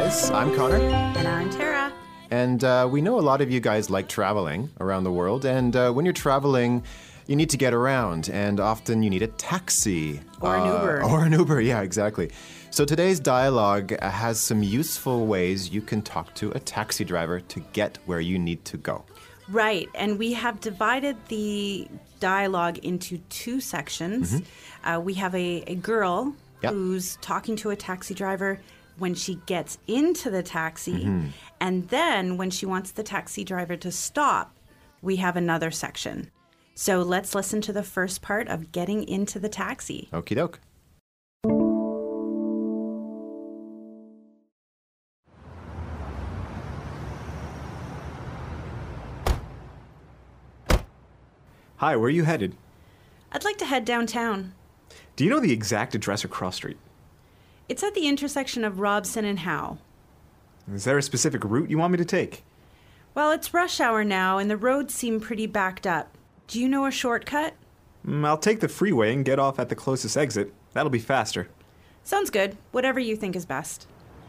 Buzz. I'm Connor. And I'm Tara. And we know a lot of you guys like traveling around the world. And when you're traveling, you need to get around. And often you need a taxi. Or an Uber. Or an Uber, yeah, exactly. So today's dialogue has some useful ways you can talk to a taxi driver to get where you need to go. Right. And we have divided the dialogue into two sections. We have a girl who's talking to a taxi driver when she gets into the taxi. And then when she wants the taxi driver to stop, we have another section. So let's listen to the first part of getting into the taxi. Okie doke. Hi, where are you headed? I'd like to head downtown. Do you know the exact address or cross street? It's at the intersection of Robson and Howe. Is there a specific route you want me to take? Well, it's rush hour now, and the roads seem pretty backed up. Do you know a shortcut? I'll take the freeway and get off at the closest exit. That'll be faster. Sounds good. Whatever you think is best.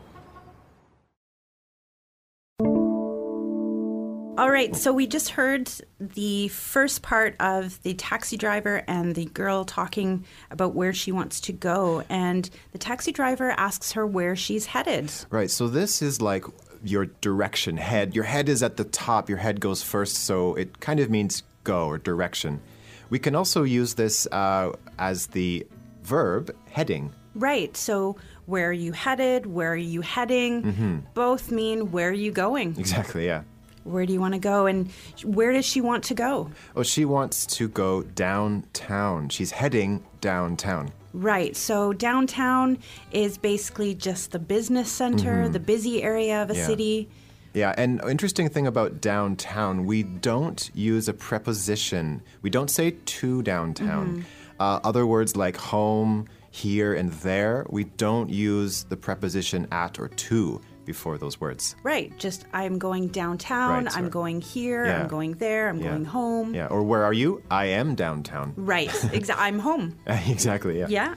All right, so we just heard the first part of the taxi driver and the girl talking about where she wants to go. And the taxi driver asks her where she's headed. Right, so this is like your direction, head. Your head is at the top, your head goes first, so it kind of means go or direction. We can also use this as the verb heading. Right, so where are you headed? Where are you heading? Both mean where are you going? Exactly, yeah. Where do you want to go, and where does she want to go? Oh, she wants to go downtown. She's heading downtown. Right. So downtown is basically just the business center, the busy area of a city. Yeah, and interesting thing about downtown, we don't use a preposition. We don't say to downtown. Other words like home, here, and there, we don't use the preposition at or to before those words. Right. Just I'm going downtown, Right, I'm sorry. going here, Yeah. I'm going there, I'm going home. Yeah, or where are you? I am downtown. Right. I'm home. Exactly, yeah. Yeah.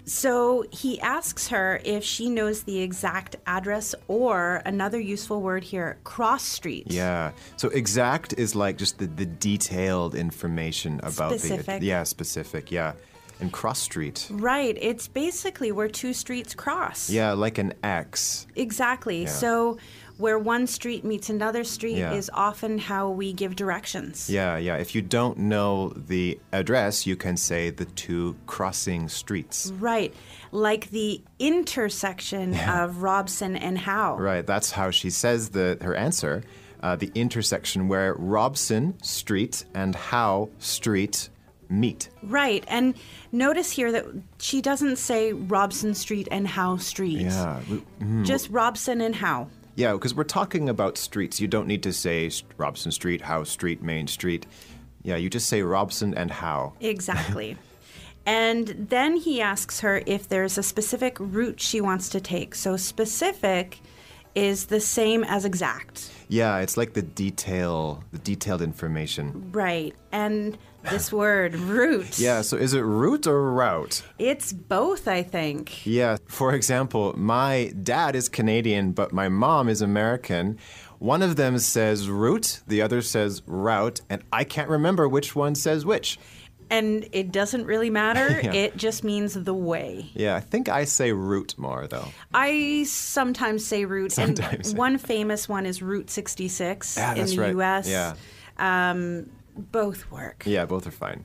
So he asks her if she knows the exact address, or another useful word here, cross street. Yeah. So exact is like just the detailed information about Specific. Specific, yeah. And cross street. Right. It's basically where two streets cross. Yeah, like an X. Exactly. Yeah. So where one street meets another street Yeah. is often how we give directions. Yeah. If you don't know the address, you can say the two crossing streets. Right. Like the intersection of Robson and Howe. Right, that's how she says her answer. The intersection where Robson Street and Howe Street meet. Right. And notice here that she doesn't say Robson Street and Howe Street. Yeah. Just Robson and Howe. Yeah, because we're talking about streets. You don't need to say Robson Street, Howe Street, Main Street. Yeah, you just say Robson and Howe. Exactly. And then he asks her if there's a specific route she wants to take. So specific is the same as exact. Yeah, it's like the detailed information. Right. And this word, route. Yeah, so is it route or route? It's both, I think. Yeah, for example, my dad is Canadian, but my mom is American. One of them says route, the other says route, and I can't remember which one says which. And it doesn't really matter. Yeah. It just means the way. Yeah, I think I say route more, though. I sometimes say route. Sometimes. And one famous one is Route 66 Yeah, in that's the right. U.S. Yeah. Both work. Yeah, both are fine.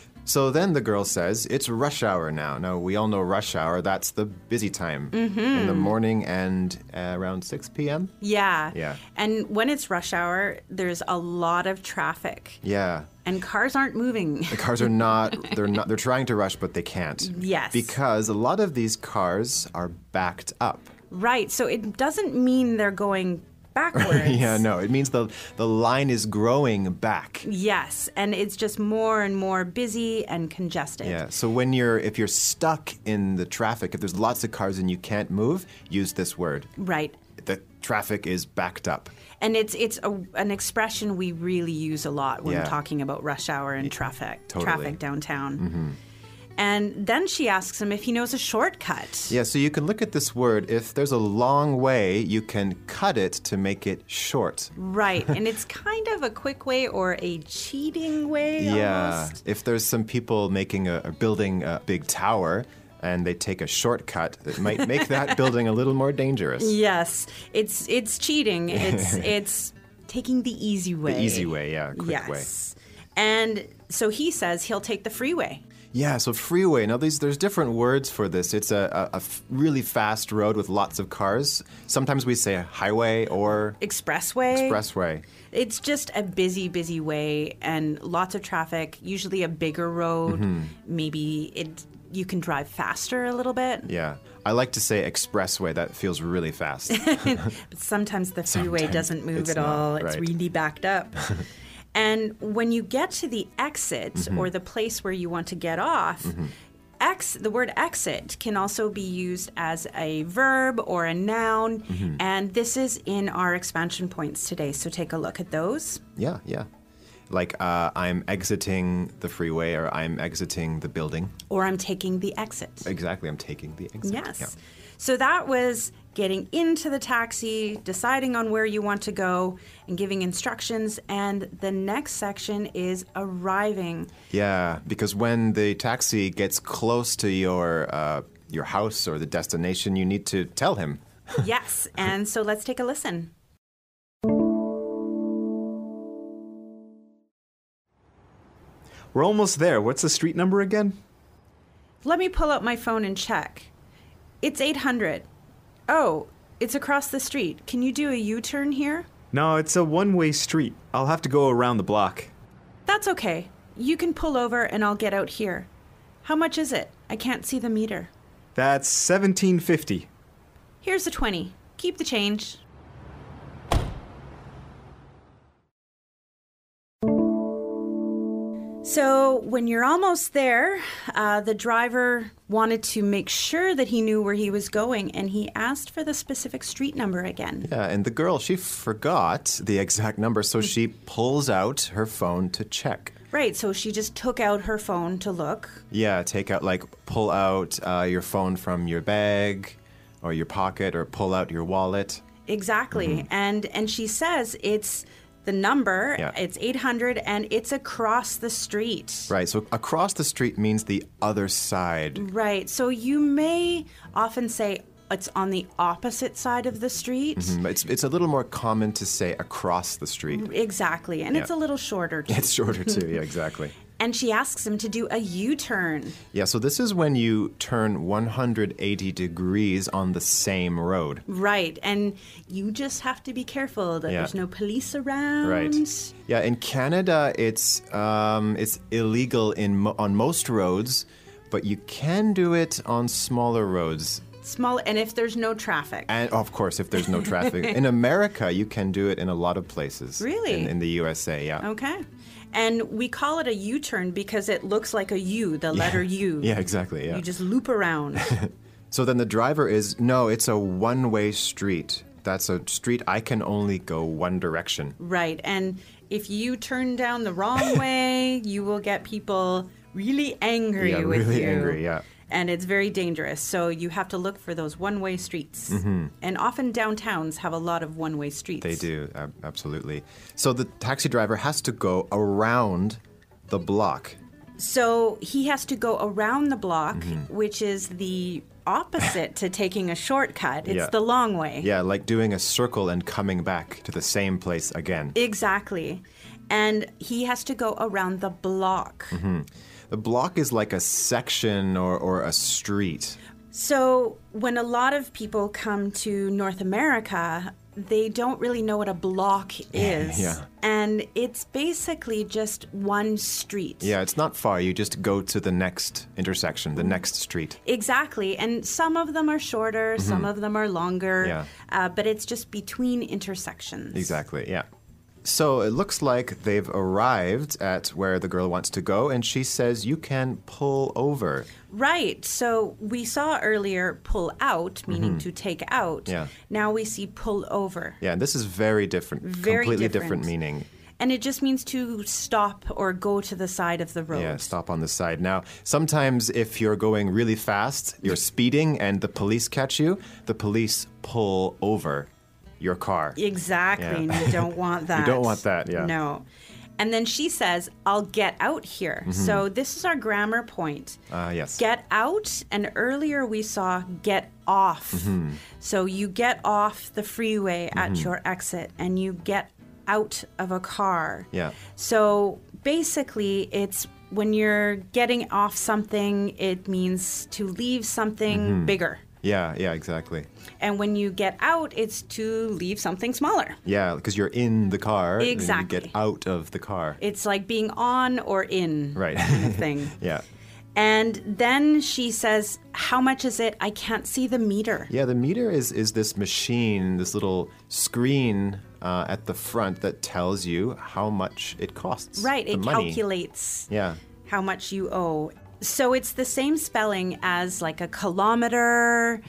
So then the girl says, it's rush hour now. Now, we all know rush hour. That's the busy time in the morning and around 6 p.m.? Yeah. Yeah. And when it's rush hour, there's a lot of traffic. Yeah. And cars aren't moving. The cars are they're trying to rush, but they can't. Yes. Because a lot of these cars are backed up. Right. So it doesn't mean they're going backwards. Yeah, no, it means the line is growing back. Yes, and it's just more and more busy and congested. Yeah, so if you're stuck in the traffic, if there's lots of cars and you can't move, use this word. Right. The traffic is backed up. And it's an expression we really use a lot when Yeah. talking about rush hour and traffic Totally. traffic downtown. And then she asks him if he knows a shortcut. Yeah, so you can look at this word. If there's a long way, you can cut it to make it short. Right. And it's kind of a quick way or a cheating way almost. If there's some people building a big tower and they take a shortcut, it might make that building a little more dangerous. Yes. It's cheating. It's taking the easy way. The easy way, yeah, quick way. And so he says he'll take the freeway. Yeah, so freeway. Now, there's different words for this. It's a really fast road with lots of cars. Sometimes we say a highway or expressway. It's just a busy, busy way and lots of traffic, usually a bigger road. Maybe you can drive faster a little bit. Yeah. I like to say expressway. That feels really fast. But sometimes the freeway doesn't move at all. It's really backed up. And when you get to the exit or the place where you want to get off, the word exit can also be used as a verb or a noun. And this is in our expansion points today. So take a look at those. Yeah. Like I'm exiting the freeway or I'm exiting the building. Or I'm taking the exit. Exactly, I'm taking the exit. Yes. Yeah. So that was getting into the taxi, deciding on where you want to go, and giving instructions. And the next section is arriving. Yeah, because when the taxi gets close to your house or the destination, you need to tell him. Yes, and so let's take a listen. We're almost there. What's the street number again? Let me pull out my phone and check. It's 800. Oh, it's across the street. Can you do a U-turn here? No, it's a one-way street. I'll have to go around the block. That's okay. You can pull over and I'll get out here. How much is it? I can't see the meter. That's $17.50. Here's the 20. Keep the change. So when you're almost there, the driver wanted to make sure that he knew where he was going, and he asked for the specific street number again. Yeah, and the girl, she forgot the exact number, so she pulls out her phone to check. Right, so she just took out her phone to look. Yeah, pull out your phone from your bag or your pocket, or pull out your wallet. Exactly, and she says it's the number, it's 800, and it's across the street. Right, so across the street means the other side. Right, so you may often say it's on the opposite side of the street. It's a little more common to say across the street. Exactly, and it's a little shorter too. It's shorter too, yeah, exactly. And she asks him to do a U-turn. Yeah, so this is when you turn 180 degrees on the same road. Right, and you just have to be careful that there's no police around. Right. Yeah, in Canada, it's illegal on most roads, but you can do it on smaller roads. And if there's no traffic. And of course, if there's no traffic. In America, you can do it in a lot of places. Really? In the USA, yeah. Okay. And we call it a U-turn because it looks like a U, the letter U. Yeah, exactly, yeah. You just loop around. So then the driver it's a one-way street. That's a street I can only go one direction. Right, and if you turn down the wrong way, you will get people really angry with you. Yeah, really angry, yeah. And it's very dangerous. So you have to look for those one-way streets. And often downtowns have a lot of one-way streets. They do, absolutely. So the taxi driver has to go around the block. So he has to go around the block, which is the opposite to taking a shortcut. It's the long way. Yeah, like doing a circle and coming back to the same place again. Exactly. And he has to go around the block. The block is like a section or a street. So when a lot of people come to North America, they don't really know what a block is. Yeah. And it's basically just one street. Yeah, it's not far. You just go to the next intersection, the next street. Exactly. And some of them are shorter, some of them are longer. Yeah. But it's just between intersections. Exactly, yeah. So it looks like they've arrived at where the girl wants to go, and she says you can pull over. Right. So we saw earlier pull out, meaning to take out. Yeah. Now we see pull over. Yeah, and this is very different. Very completely different meaning. And it just means to stop or go to the side of the road. Yeah, stop on the side. Now, sometimes if you're going really fast, you're speeding and the police catch you, the police pull over your car. Exactly. Yeah. And you don't want that. You don't want that, yeah. No. And then she says, I'll get out here. So this is our grammar point. Yes. Get out, and earlier we saw get off. So you get off the freeway at your exit, and you get out of a car. Yeah. So basically, it's when you're getting off something, it means to leave something bigger. Yeah, exactly. And when you get out, it's to leave something smaller. Yeah, because you're in the car. Exactly. And you get out of the car. It's like being on or in Right. kind of thing. Yeah. And then she says, how much is it? I can't see the meter. Yeah, the meter is this machine, this little screen at the front that tells you how much it costs. Right, the it money. calculates Yeah. how much you owe. So it's the same spelling as like a kilometer,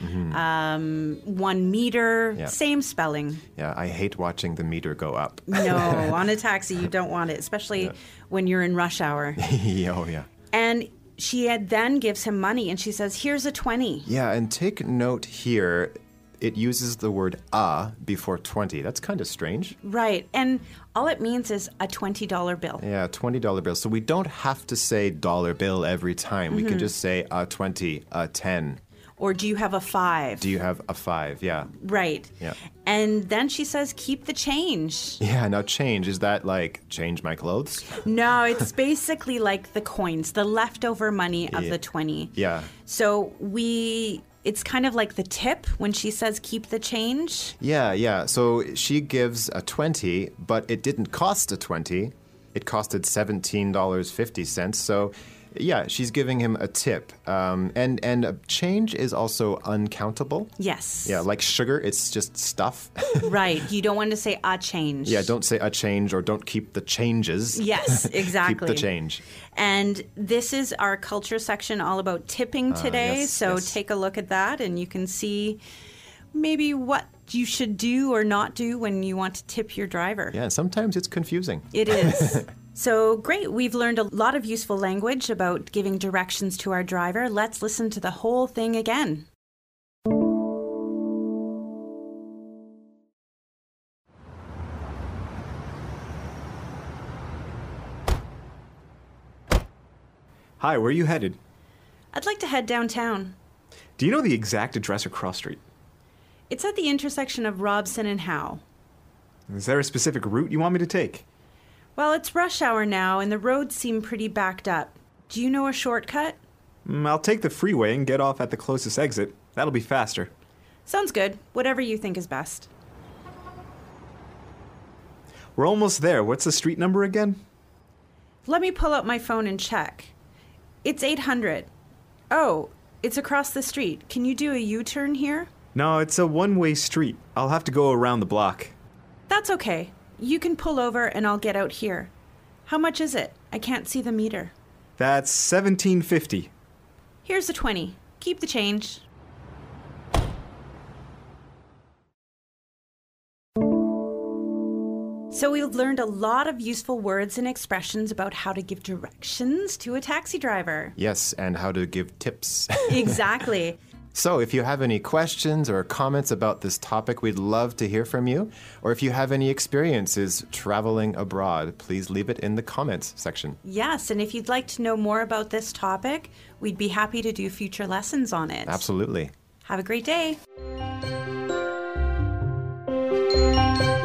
1 meter, Yeah. same spelling. Yeah, I hate watching the meter go up. No, on a taxi, you don't want it, especially when you're in rush hour. Oh, yeah. And she then gives him money and she says, here's a 20. Yeah, and take note here, it uses the word before 20. That's kind of strange. Right. And all it means is a $20 bill. Yeah, $20 bill. So we don't have to say dollar bill every time. We can just say a 20, a 10. Or do you have a 5? Do you have a 5? Yeah. Right. Yeah. And then she says, keep the change. Yeah, now change. Is that like change my clothes? No, it's basically like the coins, the leftover money of the 20. Yeah. So it's kind of like the tip when she says keep the change. Yeah. So she gives a 20, but it didn't cost a 20. It costed $17.50. So yeah, she's giving him a tip. And a change is also uncountable. Yes. Yeah, like sugar, it's just stuff. Right. You don't want to say a change. Yeah, don't say a change or don't keep the changes. Yes, exactly. Keep the change. And this is our culture section all about tipping today. Yes. Take a look at that and you can see maybe what you should do or not do when you want to tip your driver. Yeah, sometimes it's confusing. It is. So great. We've learned a lot of useful language about giving directions to our driver. Let's listen to the whole thing again. Hi, where are you headed? I'd like to head downtown. Do you know the exact address or cross street? It's at the intersection of Robson and Howe. Is there a specific route you want me to take? Well, it's rush hour now, and the roads seem pretty backed up. Do you know a shortcut? I'll take the freeway and get off at the closest exit. That'll be faster. Sounds good. Whatever you think is best. We're almost there. What's the street number again? Let me pull out my phone and check. It's 800. Oh, it's across the street. Can you do a U-turn here? No, it's a one-way street. I'll have to go around the block. That's okay. You can pull over and I'll get out here. How much is it? I can't see the meter. That's $17.50. Here's the 20. Keep the change. So we've learned a lot of useful words and expressions about how to give directions to a taxi driver. Yes, and how to give tips. Exactly. So if you have any questions or comments about this topic, we'd love to hear from you. Or if you have any experiences traveling abroad, please leave it in the comments section. Yes, and if you'd like to know more about this topic, we'd be happy to do future lessons on it. Absolutely. Have a great day.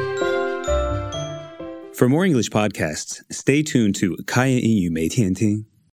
For more English podcasts, stay tuned to 开言英语每天听.